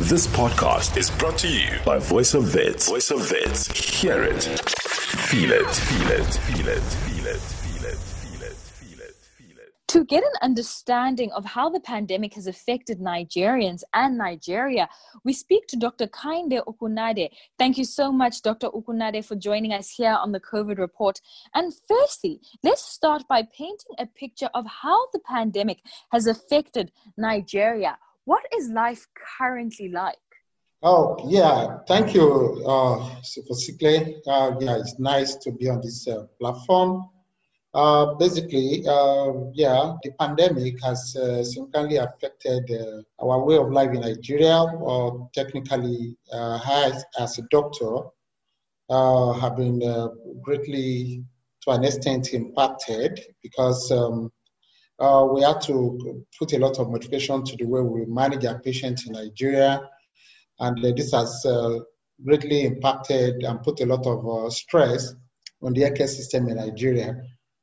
This podcast is brought to you by Voice of Vets. Voice of Vets. Hear it. Feel it. Feel it. Feel it. Feel it. Feel it. Feel it. Feel it. Feel it. To get an understanding of how the pandemic has affected Nigerians and Nigeria, we speak to Dr. Kehinde Okunade. Thank you so much, Dr. Okunade, for joining us here on the COVID Report. And firstly, let's start by painting a picture of how the pandemic has affected Nigeria. What is life currently like? Oh, yeah. Thank you, Sikle. It's nice to be on this platform. The pandemic has significantly affected our way of life in Nigeria, or technically, as a doctor, have been greatly, to an extent, impacted because we had to put a lot of modification to the way we manage our patients in Nigeria, and this has greatly impacted and put a lot of stress on the healthcare system in Nigeria.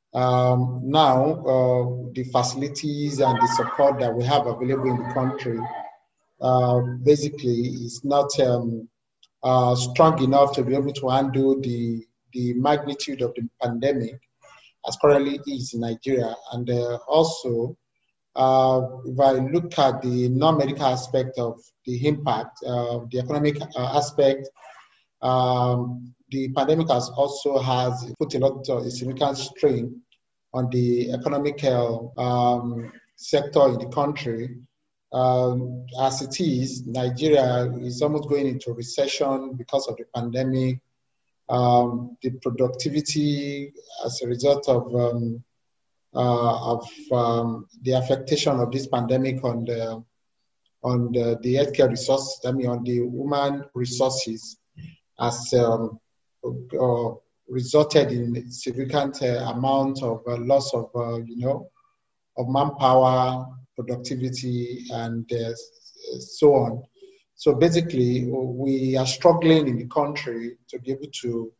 Now, the facilities and the support that we have available in the country is not strong enough to be able to handle the magnitude of the pandemic as currently is in Nigeria. And also, if I look at the non-medical aspect of the impact, the economic aspect, the pandemic has put a significant strain on the economic sector in the country. As it is, Nigeria is almost going into recession because of the pandemic. The productivity as a result of the affectation of this pandemic on the healthcare resources, on the human resources, has resulted in significant amount of loss of manpower, productivity, and so on. So basically, we are struggling in the country to be able to,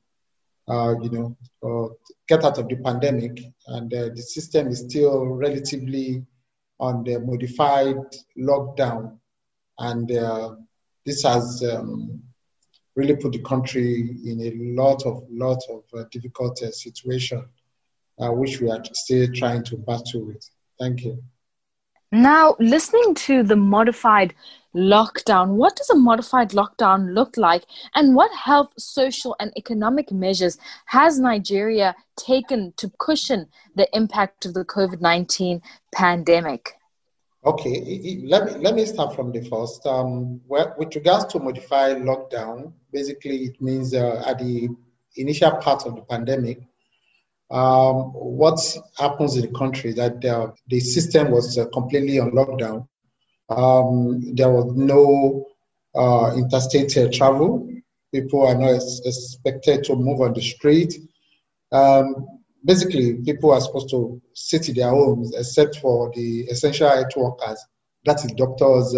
get out of the pandemic, and the system is still relatively on the modified lockdown, and this has really put the country in a lot of difficult situation, which we are still trying to battle with. Thank you. Now, listening to the modified lockdown, what does a modified lockdown look like, and what health, social, and economic measures has Nigeria taken to cushion the impact of the COVID-19 pandemic? Okay, let me start from the first. With regards to modified lockdown, basically it means at the initial part of the pandemic, what happens in the country is that the system was completely on lockdown. There was no interstate travel. People are not expected to move on the street. Basically, people are supposed to sit in their homes except for the essential health workers, that is doctors,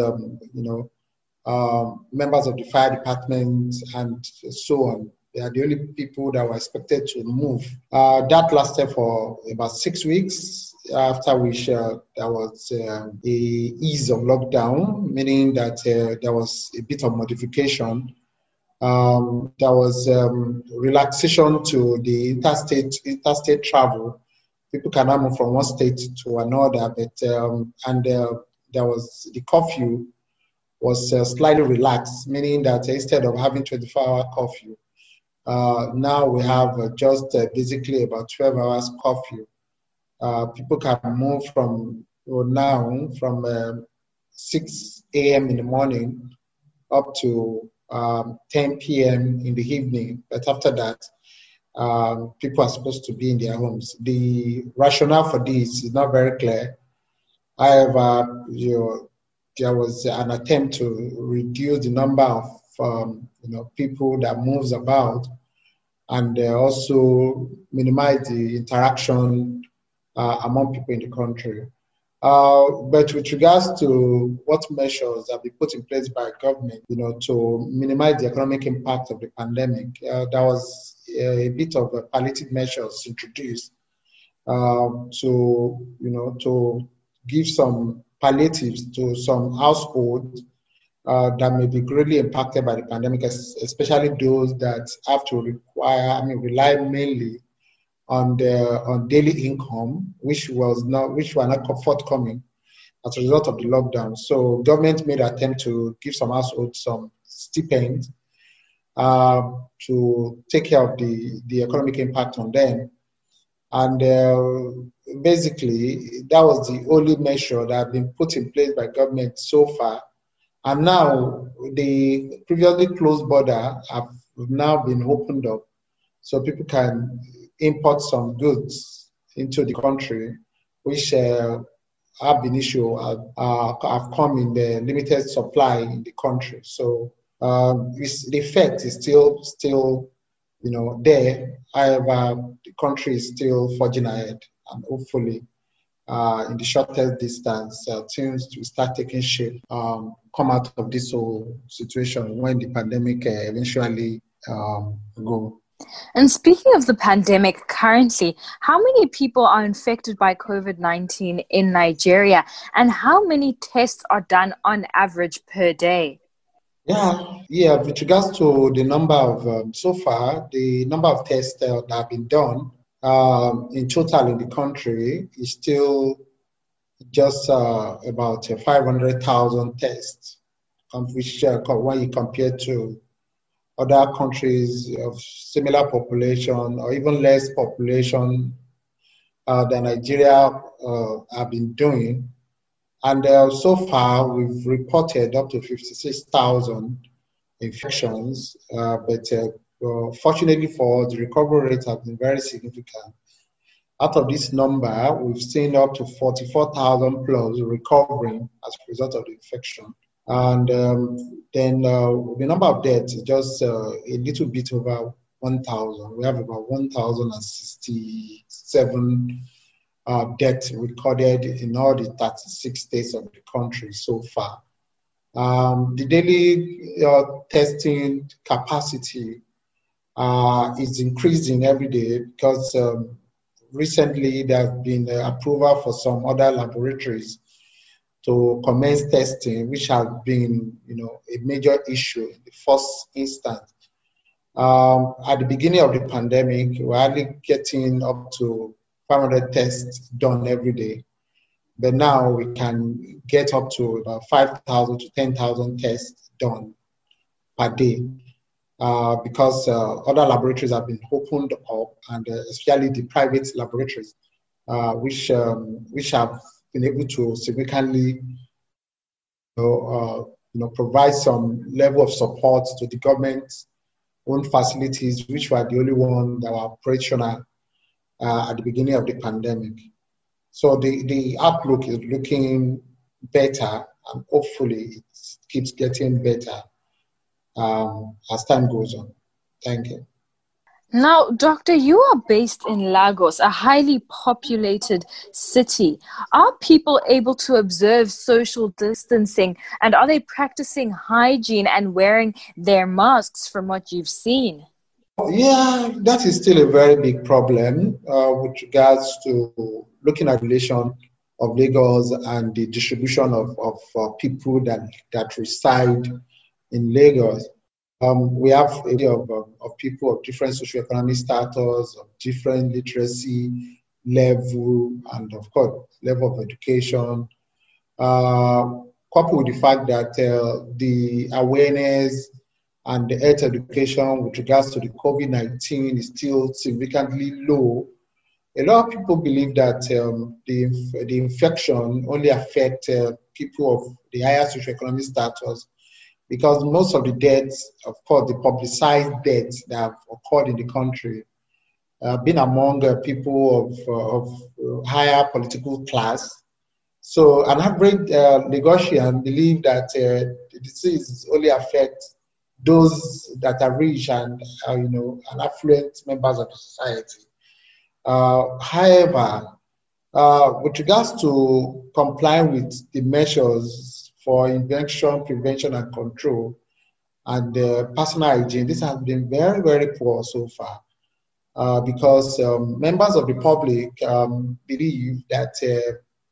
members of the fire department, and so on. They are the only people that were expected to move. That lasted for about 6 weeks, after which there was a ease of lockdown, meaning that there was a bit of modification. There was relaxation to the interstate travel. People cannot move from one state to another, but there was the curfew was slightly relaxed, meaning that instead of having 24-hour curfew, now we have basically about 12 hours curfew. People can move from 6 a.m. in the morning up to 10 p.m. in the evening. But after that, people are supposed to be in their homes. The rationale for this is not very clear. However, there was an attempt to reduce the number of people that moves about, and also minimize the interaction among people in the country. But with regards to what measures have been put in place by government, to minimize the economic impact of the pandemic, there was a bit of palliative measures introduced to give some palliatives to some households that may be greatly impacted by the pandemic, especially those that have to rely mainly on daily income, which were not forthcoming as a result of the lockdown. So government made an attempt to give some households some stipend to take care of the economic impact on them. And basically, that was the only measure that had been put in place by government so far. And now the previously closed border have now been opened up, so people can import some goods into the country, which have been issued, have come in the limited supply in the country. So the effect is still there. However, the country is still forging ahead, and hopefully, in the shortest distance, things will start taking shape, come out of this whole situation when the pandemic eventually go. And speaking of the pandemic currently, how many people are infected by COVID-19 in Nigeria, and how many tests are done on average per day? Yeah. With regards to the number of, so far, the number of tests that have been done in total in the country is still just about 500,000 tests, which when you compare to other countries of similar population or even less population than Nigeria have been doing. And so far, we've reported up to 56,000 infections, but fortunately for us, the recovery rate has been very significant. Out of this number, we've seen up to 44,000 plus recovering as a result of the infection. And then the number of deaths is just a little bit over 1,000. We have about 1,067 deaths recorded in all the 36 states of the country so far. The daily testing capacity is increasing every day because recently there have been approval for some other laboratories to commence testing, which has been, a major issue in the first instance. At the beginning of the pandemic, we were only getting up to 500 tests done every day. But now we can get up to about 5,000 to 10,000 tests done per day because other laboratories have been opened up, and especially the private laboratories, which have been able to significantly provide some level of support to the government's own facilities, which were the only ones that were operational at the beginning of the pandemic. So the outlook is looking better, and hopefully it keeps getting better as time goes on. Thank you. Now, Doctor, you are based in Lagos, a highly populated city. Are people able to observe social distancing, and are they practicing hygiene and wearing their masks from what you've seen? Yeah, that is still a very big problem with regards to looking at the relation of Lagos and the distribution of people that reside in Lagos. We have a bit of people of different socioeconomic status, of different literacy level, and of course, level of education. Coupled with the fact that the awareness and the health education with regards to the COVID-19 is still significantly low. A lot of people believe that the infection only affects people of the higher socioeconomic status, because most of the deaths, of course, the publicized deaths that have occurred in the country have been among people of higher political class. So an average Lagosian believe that the disease only affects those that are rich and and affluent members of the society. However, with regards to complying with the measures for infection prevention and control and personal hygiene, this has been very, very poor so far because members of the public believe that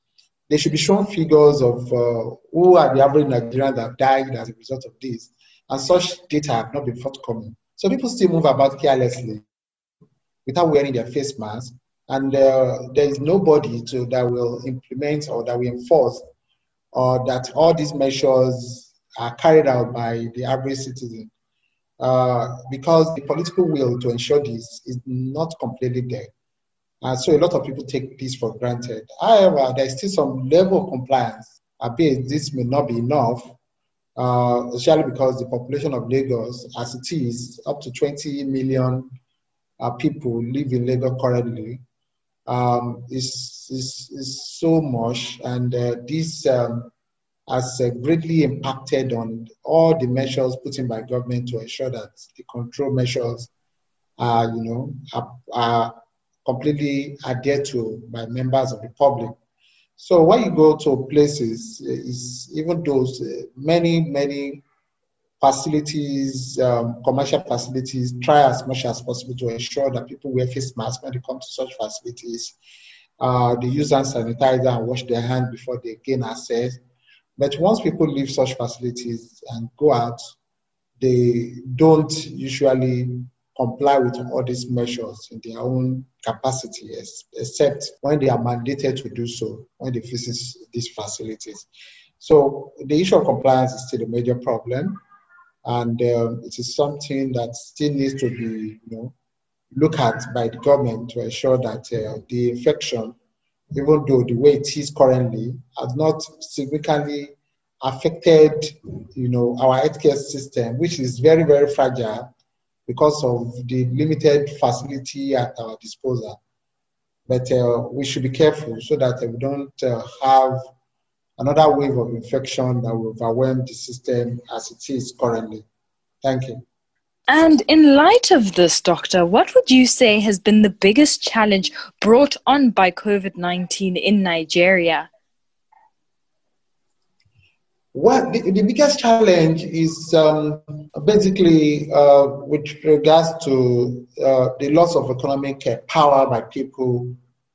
They should be shown figures of who are the average Nigerians that have died as a result of this. And such data have not been forthcoming. So people still move about carelessly without wearing their face mask. And there is nobody that will implement or that will enforce or that all these measures are carried out by the average citizen. Because the political will to ensure this is not completely there. So a lot of people take this for granted. However, there is still some level of compliance, albeit this may not be enough, especially because the population of Lagos, as it is, up to 20 million people live in Lagos currently, is so much, and this has greatly impacted on all the measures put in by government to ensure that the control measures are completely adhered to by members of the public. So when you go to places, is even those many facilities, commercial facilities, try as much as possible to ensure that people wear face masks when they come to such facilities. They use hand sanitizer and wash their hands before they gain access. But once people leave such facilities and go out, they don't usually comply with all these measures in their own capacity, except when they are mandated to do so when they visit these facilities. So the issue of compliance is still a major problem, and it is something that still needs to be looked at by the government to ensure that the infection, even though the way it is currently, has not significantly affected our healthcare system, which is very, very fragile because of the limited facility at our disposal. But we should be careful so that we don't have another wave of infection that will overwhelm the system as it is currently. Thank you. And in light of this, Doctor, what would you say has been the biggest challenge brought on by COVID-19 in Nigeria? Well, the biggest challenge is basically with regards to the loss of economic power by people.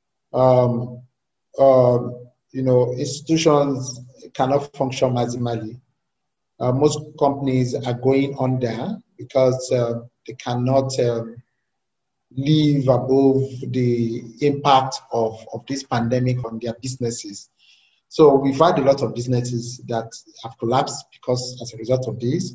Institutions cannot function maximally. Most companies are going under because they cannot live above the impact of this pandemic on their businesses. So we've had a lot of businesses that have collapsed because as a result of this.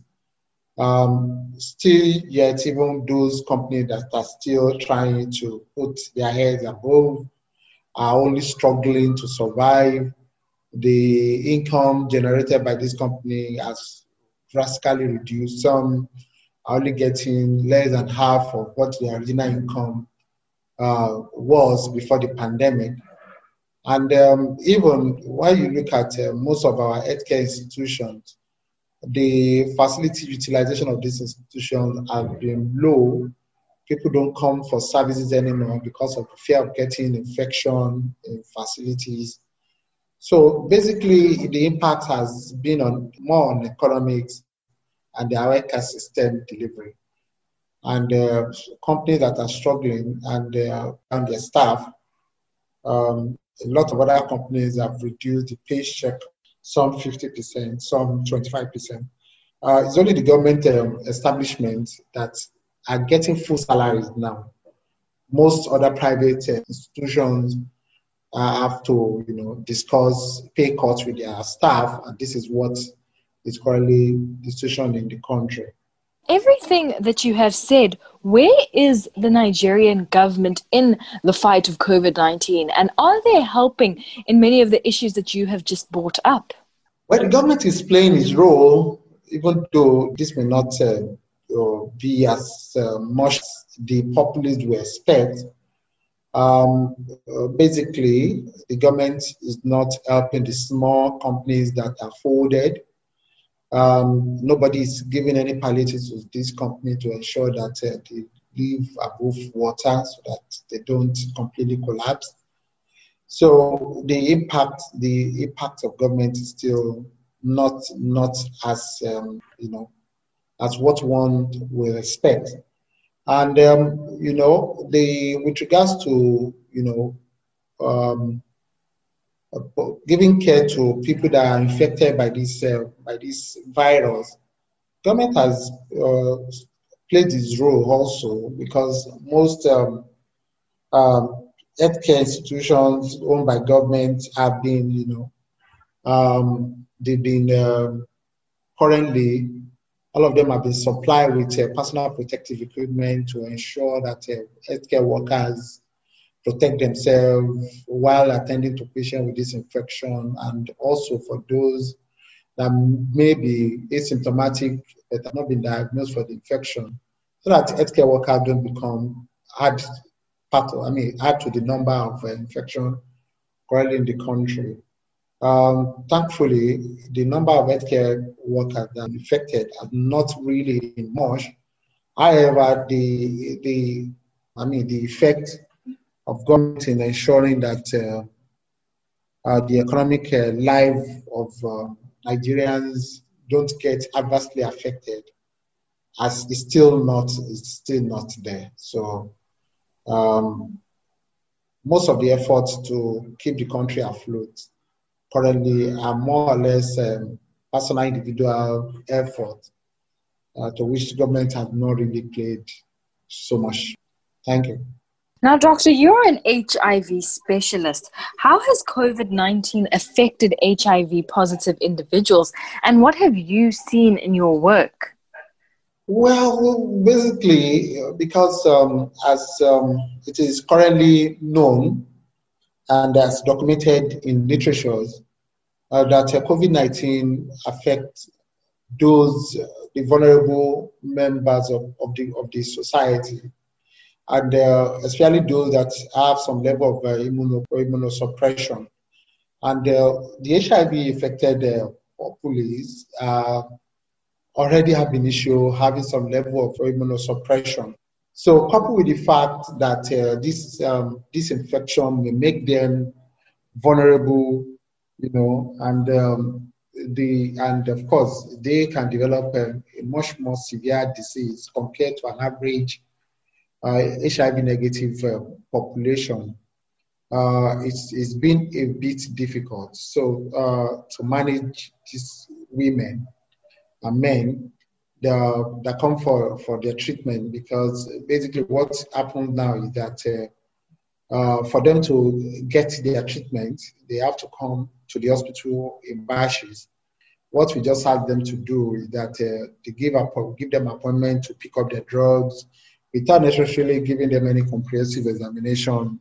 Still yet, even those companies that are still trying to put their heads above are only struggling to survive. The income generated by this company has drastically reduced. Some are only getting less than half of what their original income was before the pandemic. And even when you look at most of our healthcare institutions, the facility utilization of these institutions have been low. People don't come for services anymore because of the fear of getting infection in facilities. So basically, the impact has been more on economics and the healthcare system delivery. And companies that are struggling and their staff, a lot of other companies have reduced the pay check, some 50%, some 25%. It's only the government establishments that are getting full salaries now. Most other private institutions have to, discuss pay cuts with their staff, and this is what is currently the situation in the country. Everything that you have said, where is the Nigerian government in the fight of COVID-19? And are they helping in many of the issues that you have just brought up? Well, the government is playing its role, even though this may not be as much as the populace will expect. Basically, the government is not helping the small companies that are folded. Nobody is giving any palliative to this company to ensure that they live above water so that they don't completely collapse. So the impact of government is still not as as what one will expect. And with regards to giving care to people that are infected by this virus. Government has played its role also, because most healthcare institutions owned by government have been, they've been currently, all of them have been supplied with personal protective equipment to ensure that healthcare workers protect themselves while attending to patients with this infection, and also for those that may be asymptomatic but have not been diagnosed for the infection, so that healthcare workers don't add to the number of infection currently in the country. Thankfully, the number of healthcare workers that are infected has not really been much. However, the effect of government in ensuring that the economic life of Nigerians don't get adversely affected, as it's still not there. So most of the efforts to keep the country afloat currently are more or less personal, individual efforts to which the government has not really played so much. Thank you. Now, Doctor, you're an HIV specialist. How has COVID-19 affected HIV positive individuals, and what have you seen in your work? Well, basically, because as it is currently known and as documented in literatures, that COVID-19 affects those the vulnerable members of the society, and especially those that have some level of immunosuppression. And the HIV-affected populace already have been having some level of immunosuppression. So, coupled with the fact that this infection may make them vulnerable, and of course they can develop a much more severe disease compared to an average HIV negative population. It's been a bit difficult. So to manage these women and men that come for their treatment, because basically what happens now is that for them to get their treatment, they have to come to the hospital in batches. What we just ask them to do is that they give them appointment to pick up their drugs without necessarily giving them any comprehensive examination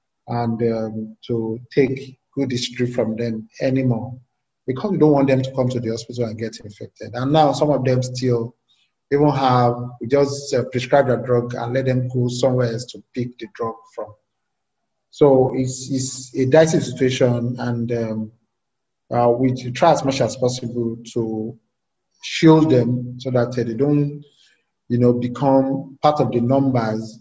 and to take good history from them anymore, because we don't want them to come to the hospital and get infected. And now some of them still even we just prescribe the drug and let them go somewhere else to pick the drug from. So it's a dicey situation, and we try as much as possible to shield them so that they don't, become part of the numbers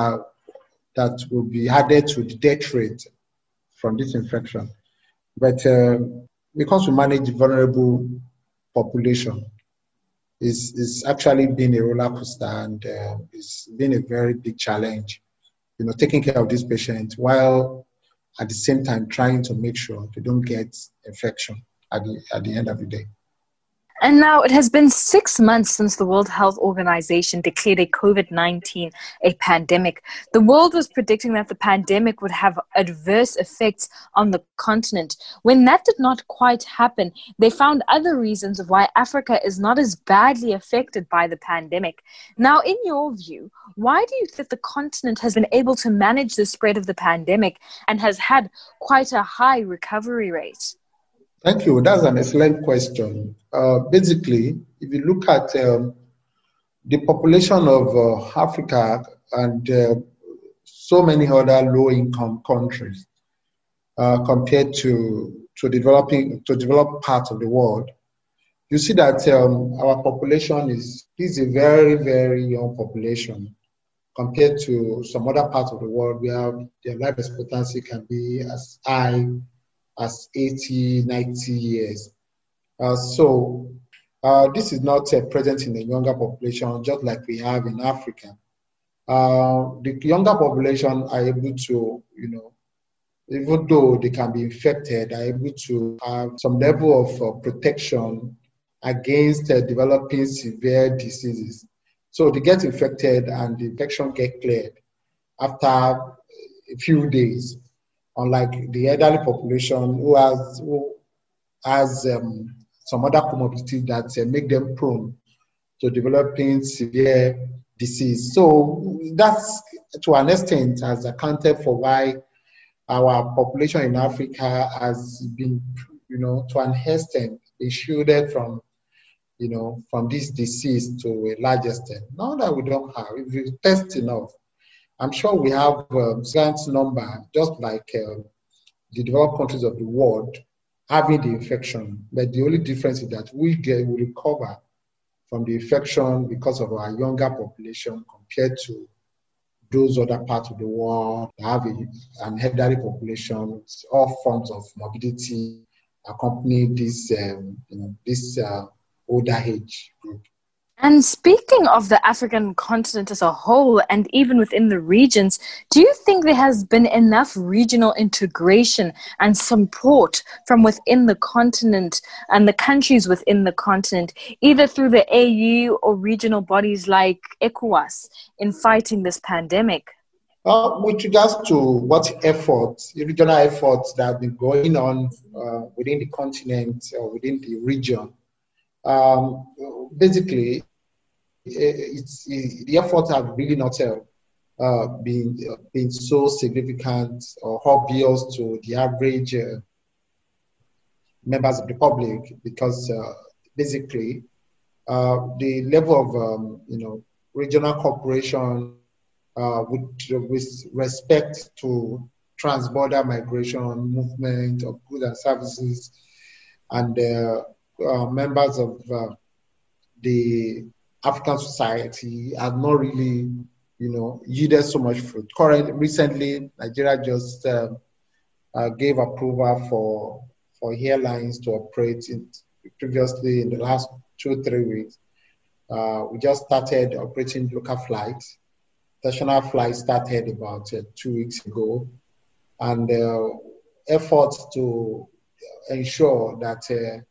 that will be added to the death rate from this infection. But because we manage vulnerable population, it's actually been a roller coaster, and it's been a very big challenge, taking care of these patients while at the same time trying to make sure they don't get infection at the end of the day. And now it has been 6 months since the World Health Organization declared COVID-19 a pandemic. The world was predicting that the pandemic would have adverse effects on the continent. When that did not quite happen, they found other reasons of why Africa is not as badly affected by the pandemic. Now, in your view, why do you think the continent has been able to manage the spread of the pandemic and has had quite a high recovery rate? Thank you. That's an excellent question. Basically, if you look at the population of Africa and so many other low-income countries compared to developed parts of the world, you see that our population is a very, very young population compared to some other parts of the world where their life expectancy can be as high as 80, 90 years. So this is not present in the younger population, just like we have in Africa. The younger population are able to, even though they can be infected, are able to have some level of protection against developing severe diseases. So they get infected and the infection get cleared after a few days, unlike the elderly population who has some other comorbidity that make them prone to developing severe disease. So that's, to an extent, has accounted for why our population in Africa has been, to an extent, been shielded from, from this disease to a large extent. Now that we don't have, if we test enough, I'm sure we have certain number, just like the developed countries of the world, having the infection. But the only difference is that we recover from the infection because of our younger population compared to those other parts of the world that have an elderly population. All forms of morbidity accompany this, older age group. And speaking of the African continent as a whole, and even within the regions, do you think there has been enough regional integration and support from within the continent and the countries within the continent, either through the AU or regional bodies like ECOWAS, in fighting this pandemic? With regards to what efforts, regional efforts that have been going on within the continent or within the region, basically, the efforts have really not been so significant or obvious to the average members of the public, because basically the level of regional cooperation with respect to trans-border migration, movement of goods and services, and members of the African society have not really, yielded so much fruit. Recently, Nigeria just gave approval for airlines to operate. Previously, in the last 2-3 weeks, we just started operating local flights. National flights started about 2 weeks ago, and efforts to ensure that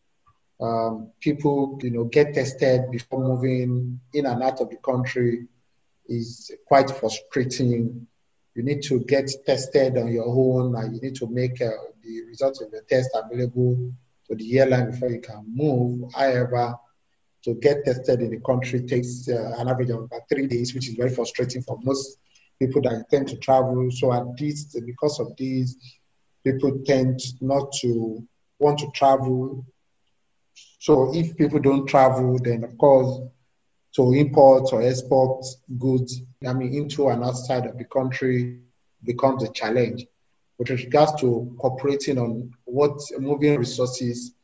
people, get tested before moving in and out of the country is quite frustrating. You need to get tested on your own, and you need to make the results of your test available to the airline before you can move. However, to get tested in the country takes an average of about 3 days, which is very frustrating for most people that intend to travel. So at least because of these, people tend not to want to travel. So if people don't travel, then of course, to import or export goods, into and outside of the country becomes a challenge. With regards to cooperating on moving resources,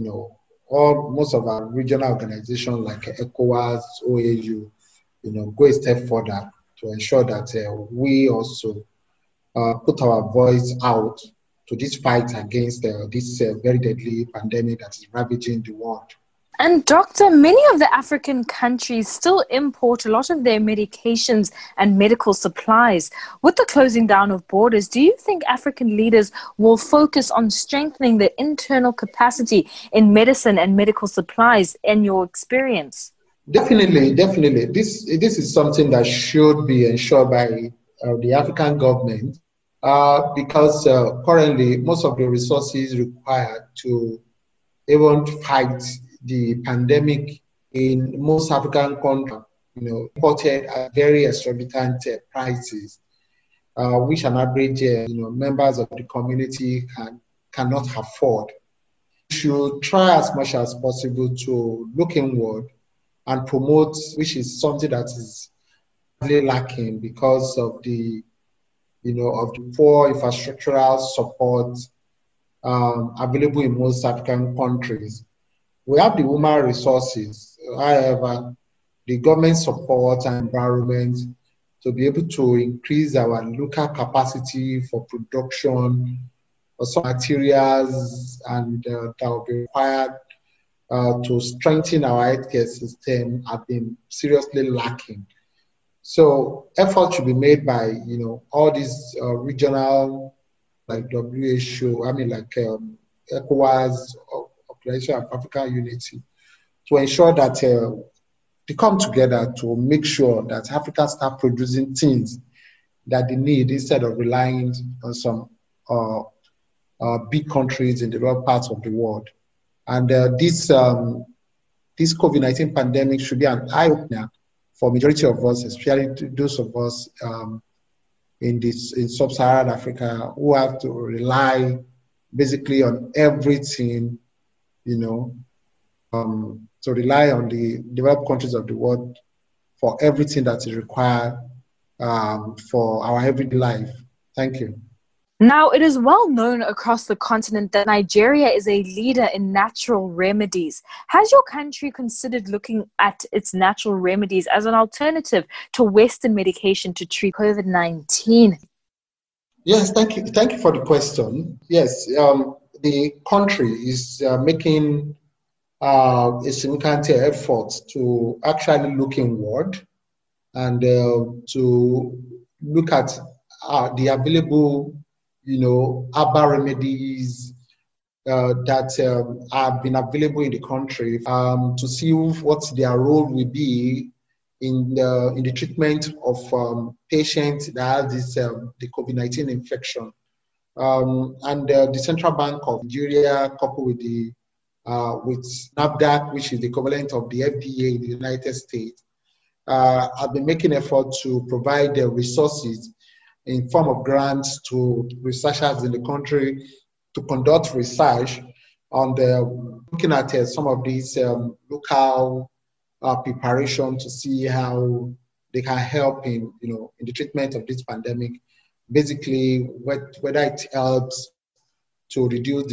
most of our regional organizations like ECOWAS, OAU, go a step further to ensure that we also put our voice out to this fight against this very deadly pandemic that is ravaging the world. And Doctor, many of the African countries still import a lot of their medications and medical supplies. With the closing down of borders, do you think African leaders will focus on strengthening the internal capacity in medicine and medical supplies, in your experience? Definitely. This is something that should be ensured by the African government, because currently most of the resources required to even fight the pandemic in most African countries, imported at very exorbitant prices, which an average, members of the community cannot afford. We should try as much as possible to look inward and promote, which is something that is really lacking because of the, of the poor infrastructural support available in most African countries. We have the human resources, however, the government support and environment to be able to increase our local capacity for production of some materials and that will be required to strengthen our healthcare system have been seriously lacking. So efforts should be made by all these regional like WHO, ECOWAS, Organization of African Unity, to ensure that they come together to make sure that Africa start producing things that they need instead of relying on some big countries in the developed parts of the world. And this COVID-19 pandemic should be an eye-opener for majority of us, especially those of us in sub-Saharan Africa, who have to rely basically on everything, to rely on the developed countries of the world for everything that is required for our everyday life. Thank you. Now, it is well known across the continent that Nigeria is a leader in natural remedies. Has your country considered looking at its natural remedies as an alternative to Western medication to treat COVID-19? Yes, thank you. Thank you for the question. Yes, the country is making a significant effort to actually look inward and to look at the available herbal remedies that have been available in the country to see what their role will be in the treatment of patients that have this the COVID-19 infection. And the Central Bank of Nigeria, coupled with with NAFDAC, which is the equivalent of the FDA in the United States, have been making effort to provide the resources in form of grants to researchers in the country to conduct research on looking at some of these local preparation to see how they can help in the treatment of this pandemic. Basically, whether it helps to reduce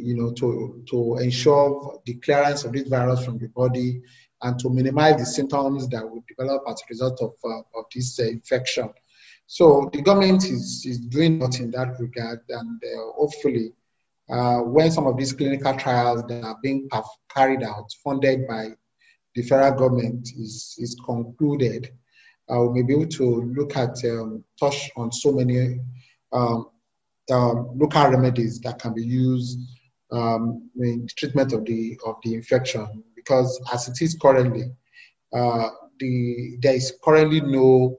to ensure the clearance of this virus from the body and to minimize the symptoms that will develop as a result of this infection. So the government is doing a lot in that regard, and hopefully when some of these clinical trials that are being carried out, funded by the federal government, is concluded, we may be able to look at, touch on so many local remedies that can be used in the treatment of the infection. Because as it is currently, there is currently no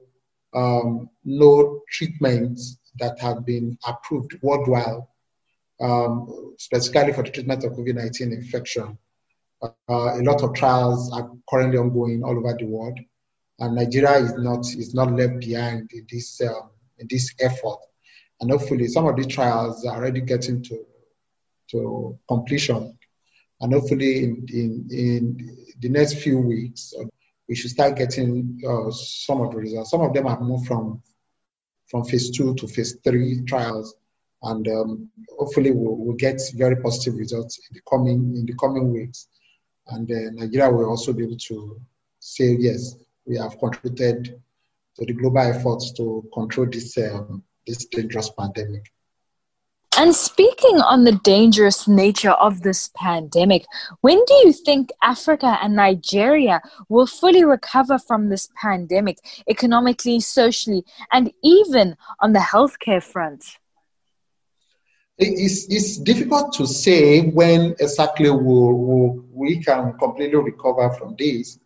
treatments that have been approved worldwide, specifically for the treatment of COVID-19 infection. A lot of trials are currently ongoing all over the world, and Nigeria is not left behind in this effort. And hopefully, some of these trials are already getting to completion, and hopefully in the next few weeks, we should start getting some of the results. Some of them have moved from phase 2 to phase 3 trials, and hopefully we'll get very positive results in the coming weeks. And Nigeria will also be able to say, yes, we have contributed to the global efforts to control this dangerous pandemic. And speaking on the dangerous nature of this pandemic, when do you think Africa and Nigeria will fully recover from this pandemic, economically, socially, and even on the healthcare front? It's difficult to say when exactly we can completely recover from this.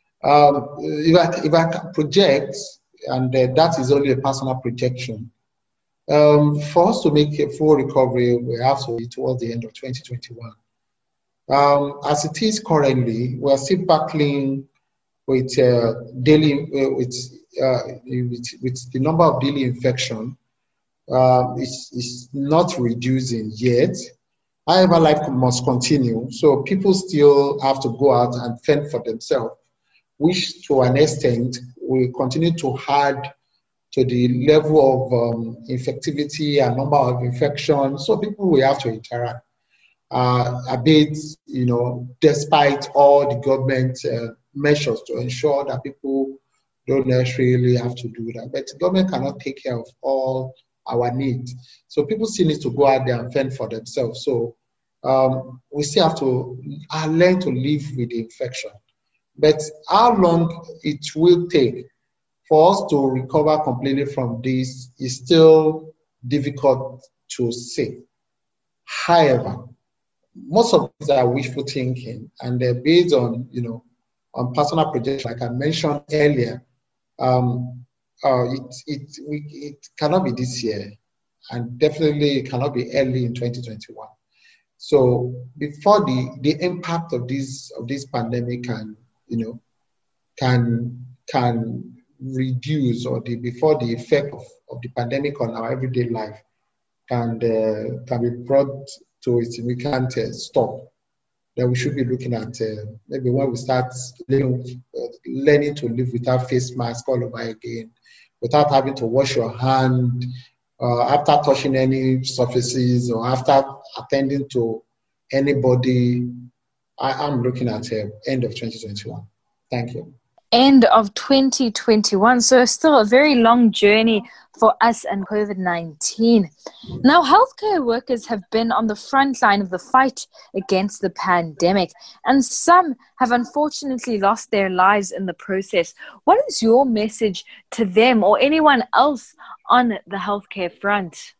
If I can project, and that is only a personal projection, for us to make a full recovery, we have to be towards the end of 2021. As it is currently, we are still battling with with the number of daily infection. Is not reducing yet. However, life must continue. So people still have to go out and fend for themselves, which to an extent will continue to add to the level of infectivity and number of infections. So people will have to interact a bit, despite all the government measures to ensure that people don't necessarily have to do that. But the government cannot take care of all our needs. So people still need to go out there and fend for themselves. So we still have to learn to live with the infection. But how long it will take for us to recover completely from this is still difficult to say. However, most of these are wishful thinking, and they're based on, on personal projections, like I mentioned earlier. It cannot be this year, and definitely it cannot be early in 2021. So before the impact of this pandemic can reduce, or before the effect of the pandemic on our everyday life can be brought to a significant stop, then we should be looking at maybe when we start learning to live without face mask all over again, without having to wash your hand after touching any surfaces or after attending to anybody. I'm looking at end of 2021. Thank you. End of 2021. So still a very long journey for us and COVID-19. Now, healthcare workers have been on the front line of the fight against the pandemic, and some have unfortunately lost their lives in the process. What is your message to them or anyone else on the healthcare front?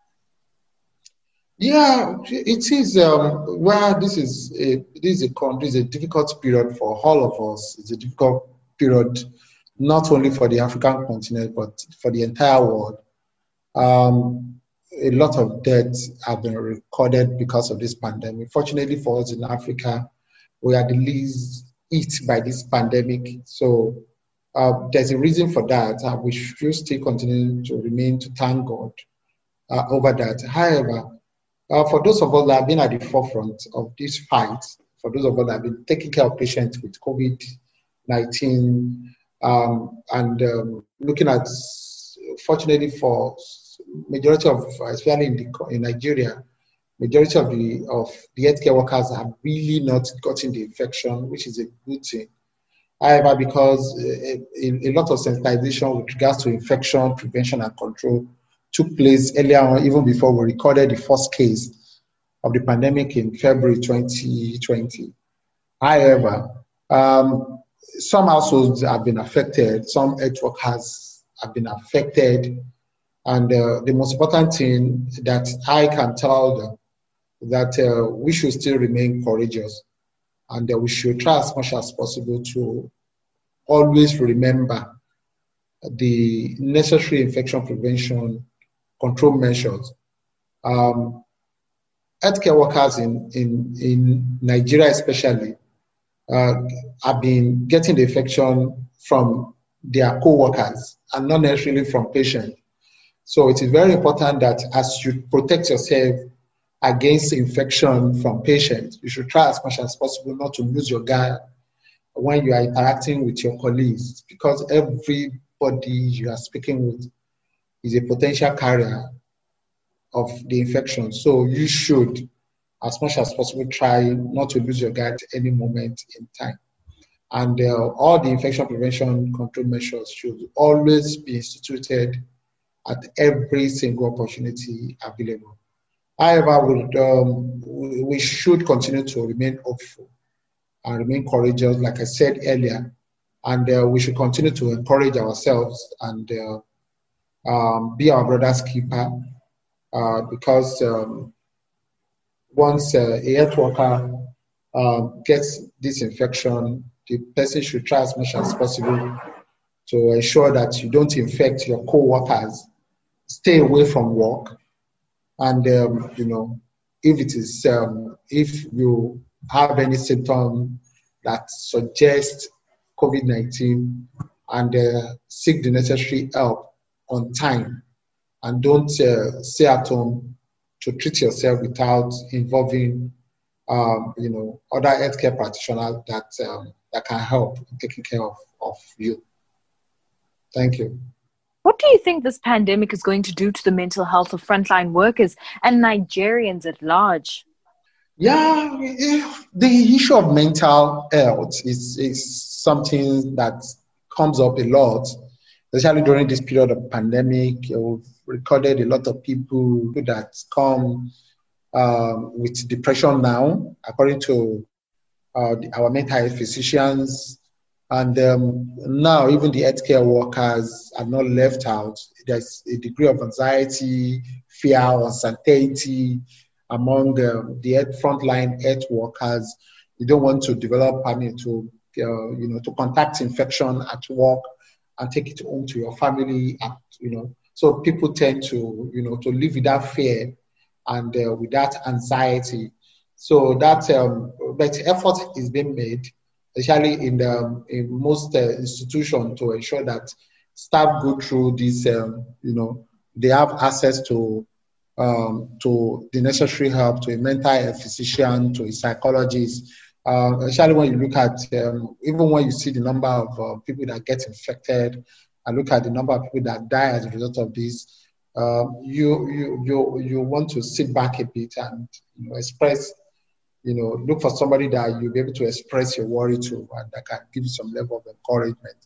Yeah, it is. This is a difficult period for all of us. It's a difficult period, not only for the African continent, but for the entire world. A lot of deaths have been recorded because of this pandemic. Fortunately for us in Africa, we are the least hit by this pandemic. So there's a reason for that. We should still continue to thank God over that. However, for those of us that have been at the forefront of this fight, for those of us that have been taking care of patients with COVID-19, and looking at, fortunately for majority of, especially in Nigeria, majority of the healthcare workers have really not gotten the infection, which is a good thing. However, because a lot of sensitization with regards to infection, prevention, and control took place earlier on, even before we recorded the first case of the pandemic in February 2020. However, some households have been affected, some health workers have been affected, and the most important thing that I can tell them that we should still remain courageous, and we should try as much as possible to always remember the necessary infection prevention control measures. Healthcare workers in Nigeria especially have been getting the infection from their co-workers and not necessarily from patients. So it is very important that as you protect yourself against infection from patients, you should try as much as possible not to lose your guard when you are interacting with your colleagues, because everybody you are speaking with is a potential carrier of the infection. So you should, as much as possible, try not to lose your guard at any moment in time. And all the infection prevention control measures should always be instituted at every single opportunity available. However, we should continue to remain hopeful and remain courageous, like I said earlier, and we should continue to encourage ourselves and be our brother's keeper, because once a health worker gets this infection, the person should try as much as possible to ensure that you don't infect your co-workers. Stay away from work, and if you have any symptom that suggests COVID-19, and seek the necessary help on time, and don't stay at home to treat yourself without involving other healthcare practitioners that can help in taking care of you. Thank you. What do you think this pandemic is going to do to the mental health of frontline workers and Nigerians at large? Yeah, the issue of mental health is something that comes up a lot, especially during this period of pandemic. We've recorded a lot of people that come with depression now, according to our mental health physicians. And now even the healthcare workers are not left out. There's a degree of anxiety, fear, uncertainty among the frontline health workers. You don't want to develop panic to contact infection at work and take it home to your family. So people tend to to live without fear and without anxiety. So that but effort is being made, especially in most institutions, to ensure that staff go through this. They have access to the necessary help, to a mental health physician, to a psychologist. Especially when you look at, even when you see the number of people that get infected, and look at the number of people that die as a result of this, you want to sit back a bit and express, look for somebody that you'll be able to express your worry to, and that can give you some level of encouragement.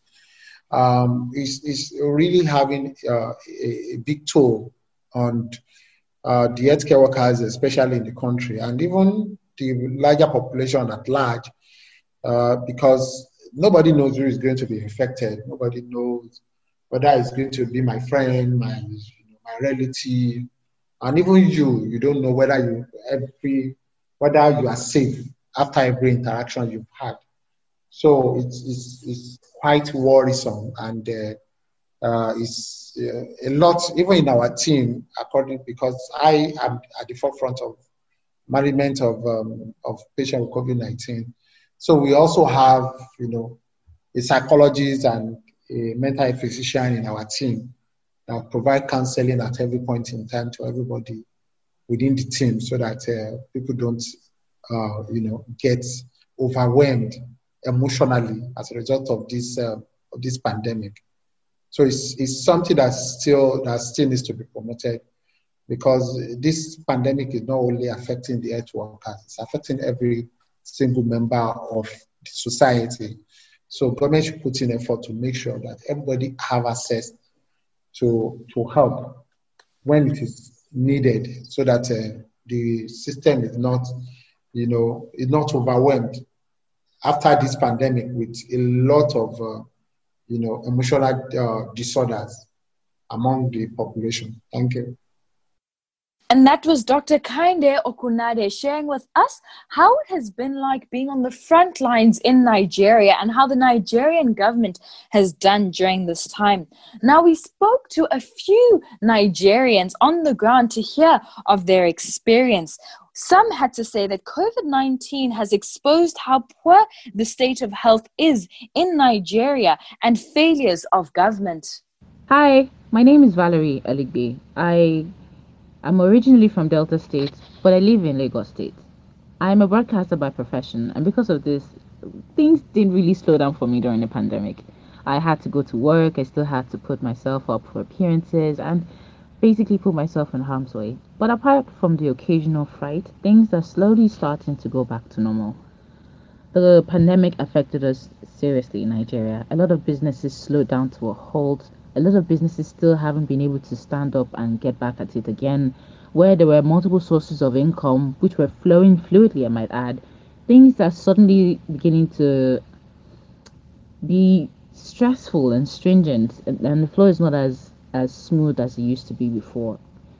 It's really having a big toll on the healthcare workers, especially in the country, and even the larger population at large, because nobody knows who is going to be infected. Nobody knows whether it's going to be my friend, my relative, and even you don't know whether you are safe after every interaction you've had. So it's quite worrisome, and it's a lot, even in our team, because I am at the forefront of management of patients with COVID-19. So we also have, a psychologist and a mental health physician in our team that provide counseling at every point in time to everybody within the team, so that people don't, get overwhelmed emotionally as a result of this pandemic. So it's something that still needs to be promoted, because this pandemic is not only affecting the health workers, it's affecting every single member of the society. So government should put in effort to make sure that everybody have access to help when it is needed, so that the system is not, is not overwhelmed after this pandemic with a lot of, emotional disorders among the population. Thank you. And that was Dr. Kainde Okunade sharing with us how it has been like being on the front lines in Nigeria and how the Nigerian government has done during this time. Now, we spoke to a few Nigerians on the ground to hear of their experience. Some had to say that COVID-19 has exposed how poor the state of health is in Nigeria and failures of government. Hi, my name is Valerie Aligbe. I'm originally from Delta State, but I live in Lagos State. I'm a broadcaster by profession, and because of this, things didn't really slow down for me during the pandemic. I had to go to work, I still had to put myself up for appearances, and basically put myself in harm's way. But apart from the occasional fright, things are slowly starting to go back to normal. The pandemic affected us seriously in Nigeria. A lot of businesses slowed down to a halt. A lot of businesses still haven't been able to stand up and get back at it again, where there were multiple sources of income which were flowing fluidly, I might add. Things are suddenly beginning to be stressful and stringent, and the flow is not as smooth as it used to be before.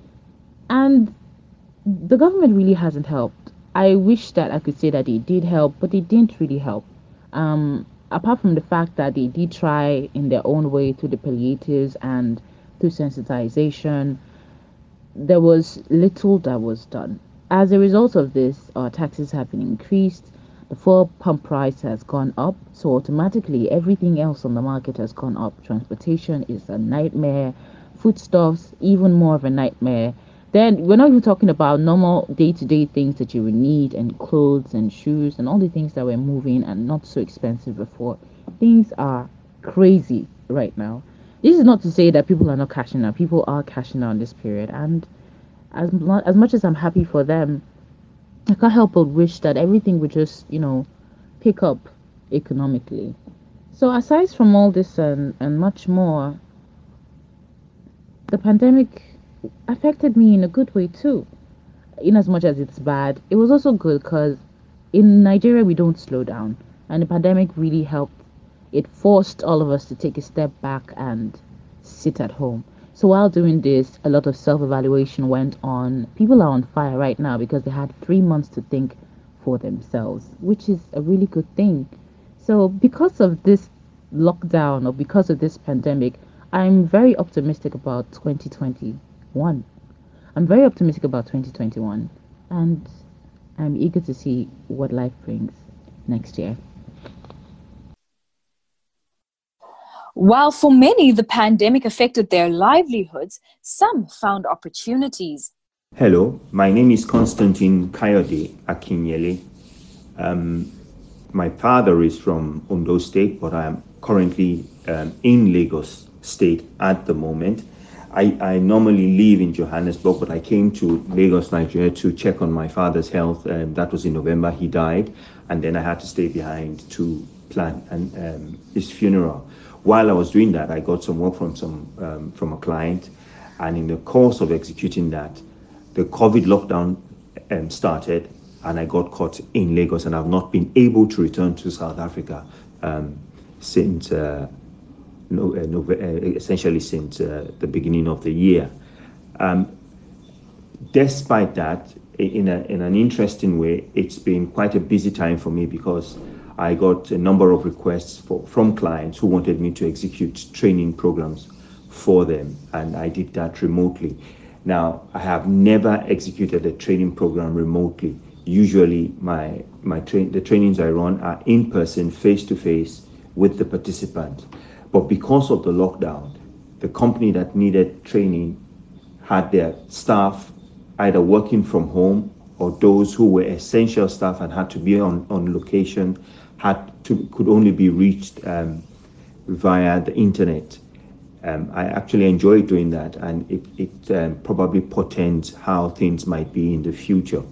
And the government really hasn't helped. I wish that I could say that they did help, but they didn't really help. Apart from the fact that they did try in their own way through the palliatives and through sensitization, there was little that was done. As a result of this, our taxes have been increased, the fuel pump price has gone up, so automatically everything else on the market has gone up. Transportation is a nightmare, foodstuffs, even more of a nightmare. Then we're not even talking about normal day-to-day things that you would need, and clothes and shoes and all the things that were moving and not so expensive before. Things are crazy right now. This is not to say that people are not cashing out. People are cashing out in this period, and as much as I'm happy for them, I can't help but wish that everything would just, pick up economically. So aside from all this and much more, the pandemic affected me in a good way too. In as much as it's bad, it was also good because in Nigeria we don't slow down, and the pandemic really helped it forced all of us to take a step back and sit at home. So while doing this, a lot of self-evaluation went on. People are on fire right now because they had 3 months to think for themselves, which is a really good thing. So because of this lockdown or because of this pandemic, I'm very optimistic about 2021. I'm very optimistic about 2021, and I'm eager to see what life brings next year. While for many the pandemic affected their livelihoods, some found opportunities. Hello, my name is Constantine Kayode Akinyele. My father is from Ondo State, but I am currently in Lagos State at the moment. I normally live in Johannesburg, but I came to Lagos, Nigeria to check on my father's health. That was in November. He died, and then I had to stay behind to plan his funeral. While I was doing that, I got some work from a client, and in the course of executing that, the COVID lockdown started, and I got caught in Lagos, and I've not been able to return to South Africa since essentially since the beginning of the year. Despite that, in an interesting way, it's been quite a busy time for me because I got a number of requests from clients who wanted me to execute training programs for them, and I did that remotely. Now, I have never executed a training program remotely. Usually, the trainings I run are in person, face to face with the participant. But because of the lockdown, the company that needed training had their staff either working from home, or those who were essential staff and had to be on location could only be reached via the internet. I actually enjoy doing that, and it probably portends how things might be in the future.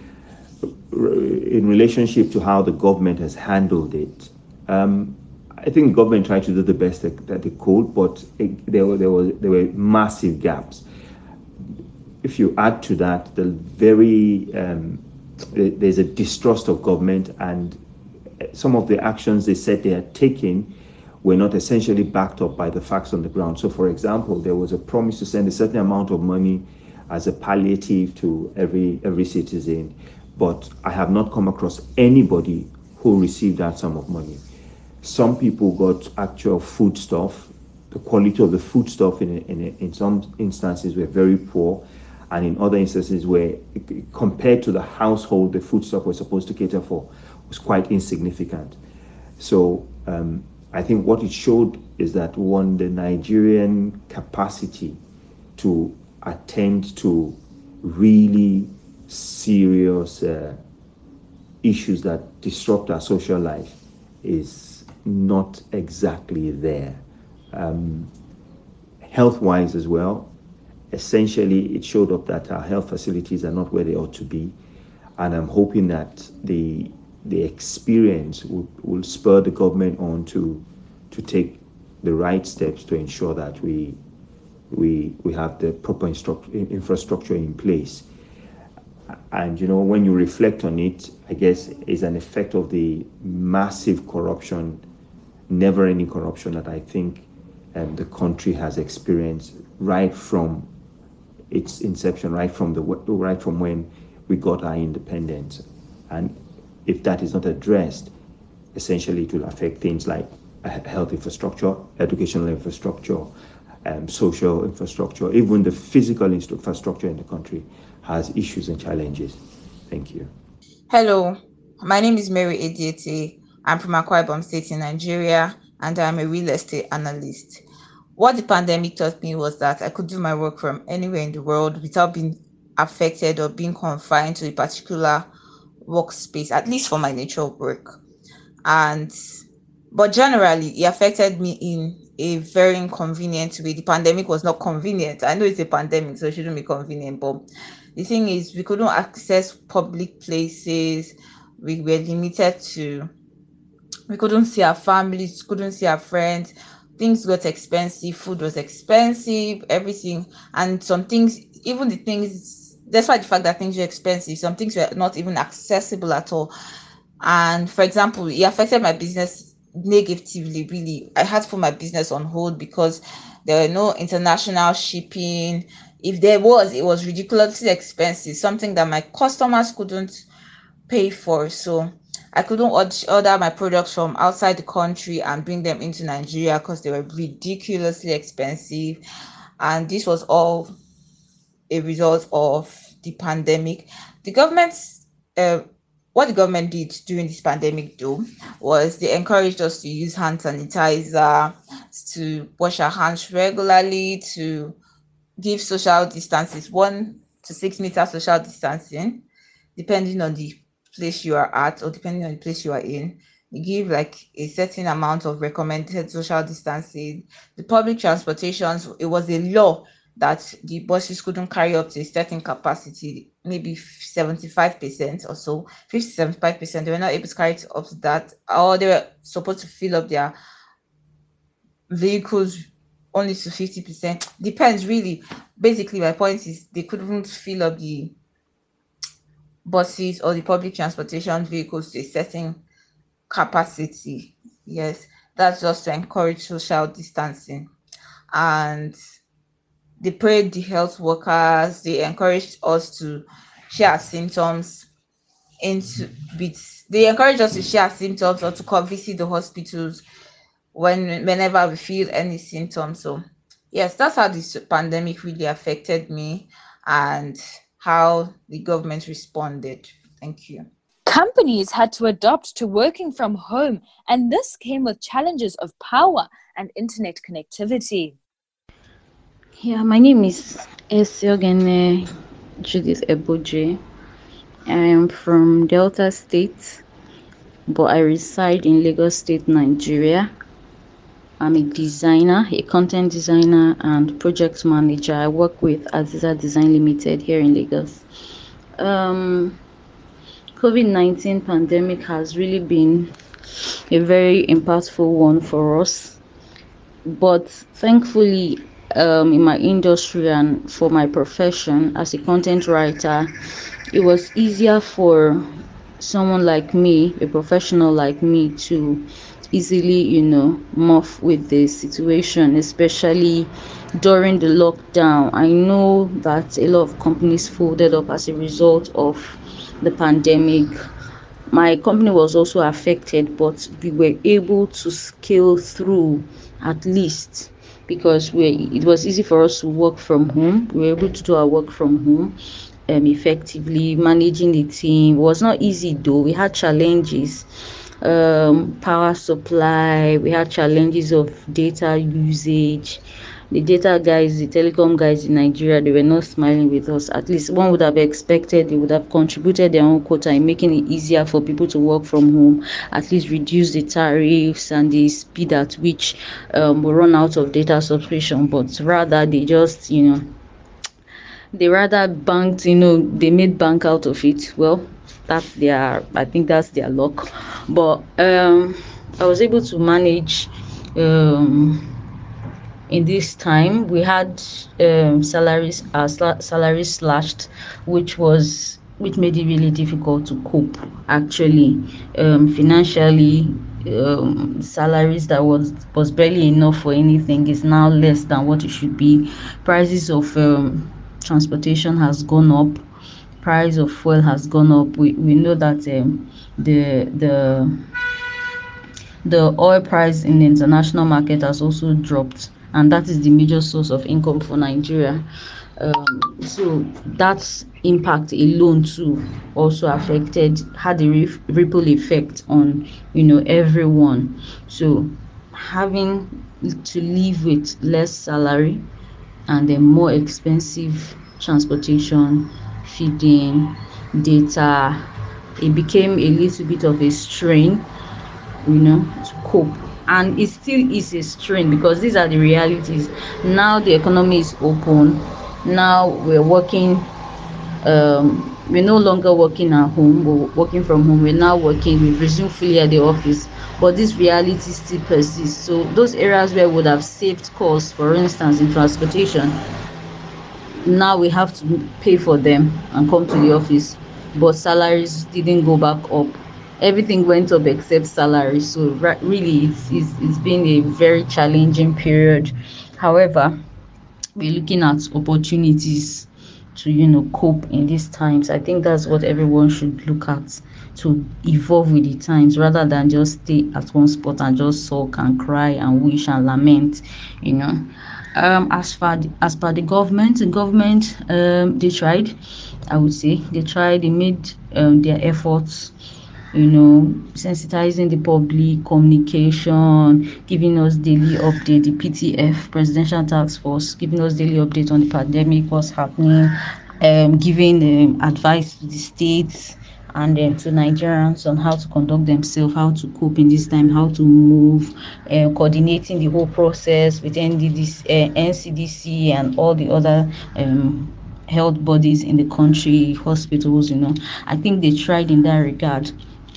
In relationship to how the government has handled it, I think the government tried to do the best that they could, but there were massive gaps. If you add to that, there's a distrust of government, and some of the actions they said they had taken were not essentially backed up by the facts on the ground. So, for example, there was a promise to send a certain amount of money as a palliative to every citizen, but I have not come across anybody who received that sum of money. Some people got actual foodstuff. The quality of the foodstuff in some instances were very poor, and in other instances where, compared to the household the foodstuff was supposed to cater for, was quite insignificant. So I think what it showed is that, one, the Nigerian capacity to attend to really serious issues that disrupt our social life is not exactly there. Health-wise as well, essentially it showed up that our health facilities are not where they ought to be, and I'm hoping that the experience will spur the government on to take the right steps to ensure that we have the proper infrastructure in place. And when you reflect on it, I guess is an effect of the massive corruption, never-ending corruption that I think the country has experienced right from its inception, right from when we got our independence. And if that is not addressed, essentially it will affect things like health infrastructure, educational infrastructure, social infrastructure. Even the physical infrastructure in the country has issues and challenges. Thank you. Hello, my name is Mary Ediete. I'm from Akwa Ibom State in Nigeria, and I'm a real estate analyst. What the pandemic taught me was that I could do my work from anywhere in the world without being affected or being confined to a particular workspace, at least for my nature of work. But generally, it affected me in a very inconvenient way. The pandemic was not convenient. I know it's a pandemic, so it shouldn't be convenient, but the thing is, we couldn't access public places. We were limited to, we couldn't see our families, couldn't see our friends. Things got expensive, food was expensive, everything. And some things, even the things, despite the fact that things were expensive, some things were not even accessible at all. And for example, it affected my business negatively, really. I had to put my business on hold because there were no international shipping. If there was, it was ridiculously expensive, something that my customers couldn't pay for. So I couldn't order my products from outside the country and bring them into Nigeria because they were ridiculously expensive. And this was all a result of the pandemic. The government, what the government did during this pandemic, though, was they encouraged us to use hand sanitizer, to wash our hands regularly, to give social distances, 1 to 6 meter social distancing, depending on the place you are at or depending on the place you are in. You give like a certain amount of recommended social distancing. The public transportations, it was a law that the buses couldn't carry up to a certain capacity, maybe 75% or so, 50-75%. They were not able to carry it up to that, or they were supposed to fill up their vehicles only to 50%. Depends, really. Basically, my point is they couldn't fill up the buses or the public transportation vehicles to a certain capacity. Yes, that's just to encourage social distancing. And they paid the health workers, they encouraged us to share symptoms they encouraged us to share symptoms or to come visit the hospitals whenever we feel any symptoms. So yes, that's how this pandemic really affected me and how the government responded. Thank you. Companies had to adopt to working from home, and this came with challenges of power and internet connectivity. Yeah, my name is Esiogene Judith Eboje. I am from Delta State, but I reside in Lagos State, Nigeria. I'm a designer, a content designer and project manager. I work with Aziza Design Limited here in Lagos. COVID-19 pandemic has really been a very impactful one for us, but thankfully, in my industry and for my profession as a content writer, it was easier for someone like me, a professional like me, to easily, move with the situation, especially during the lockdown. I know that a lot of companies folded up as a result of the pandemic. My company was also affected, but we were able to scale through at least because it was easy for us to work from home. We were able to do our work from home effectively. Managing the team was not easy though. We had challenges, power supply, we had challenges of data usage. The data guys, the telecom guys in Nigeria, they were not smiling with us. At least one would have expected they would have contributed their own quota in making it easier for people to work from home, at least reduce the tariffs and the speed at which we run out of data subscription. But rather, they just, they rather banked, they made bank out of it. Well, I think that's their luck. But I was able to manage. In this time, we had salaries slashed, which made it really difficult to cope. Actually, financially, salaries that was barely enough for anything is now less than what it should be. Prices of transportation has gone up. Price of fuel has gone up. We know that the oil price in the international market has also dropped, and that is the major source of income for Nigeria. So that impact alone too also had a ripple effect on everyone. So having to live with less salary and then more expensive transportation, feeding, data, it became a little bit of a strain, to cope. And it still is a strain because these are the realities. Now the economy is open. Now we're working, we're no longer working at home, we're working from home. We're now working, we've resumed fully at the office, but this reality still persists. So those areas where we would have saved costs, for instance, in transportation, now we have to pay for them and come to the office, but salaries didn't go back up. everything went up except salary. So really, it's been a very challenging period. However, we're looking at opportunities to cope in these times. I think that's what everyone should look at, to evolve with the times rather than just stay at one spot and just sulk and cry and wish and lament. As per the government, they tried. I would say they tried. They made their efforts, sensitizing the public, communication, giving us daily update. The PTF, Presidential Task Force, giving us daily update on the pandemic, what's happening, giving advice to the states and to Nigerians on how to conduct themselves, how to cope in this time, how to move, coordinating the whole process with NCDC and all the other health bodies in the country, hospitals. I think they tried in that regard.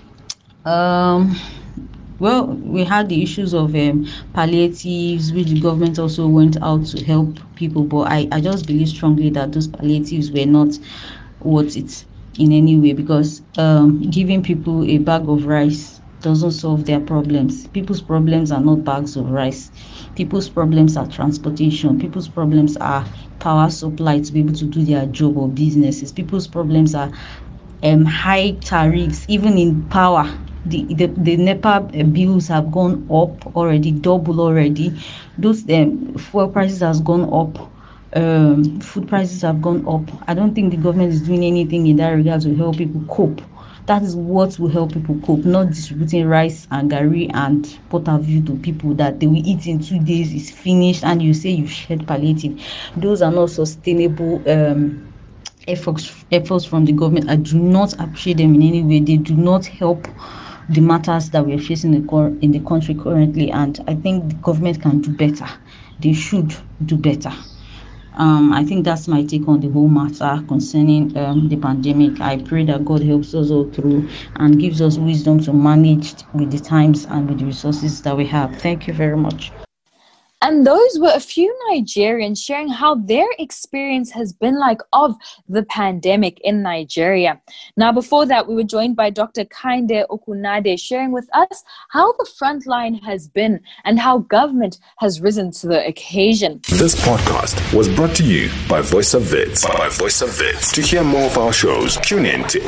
Well, we had the issues of palliatives, which the government also went out to help people, but I just believe strongly that those palliatives were not worth it in any way, because giving people a bag of rice doesn't solve their problems. People's problems are not bags of rice. People's problems are transportation. People's problems are power supply to be able to do their job or businesses. People's problems are high tariffs, even in power. The NEPA bills have gone up already, double already. Those fuel prices has gone up. Food prices have gone up. I don't think the government is doing anything in that regard to help people cope. That is what will help people cope, not distributing rice and gari and porterview to people that they will eat in 2 days, is finished, and you say you shared palliative. Those are not sustainable efforts from the government. I do not appreciate them in any way. They do not help the matters that we are facing in the country currently, and I think the government can do better. They should do better. I think that's my take on the whole matter concerning the pandemic. I pray that God helps us all through and gives us wisdom to manage with the times and with the resources that we have. Thank you very much. And those were a few Nigerians sharing how their experience has been like of the pandemic in Nigeria. Now, before that, we were joined by Dr. Kainde Okunade sharing with us how the front line has been and how government has risen to the occasion. This podcast was brought to you by Voice of Wits. To hear more of our shows, tune in to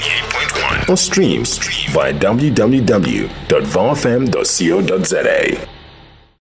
88.1 or stream via www.vowfm.co.za.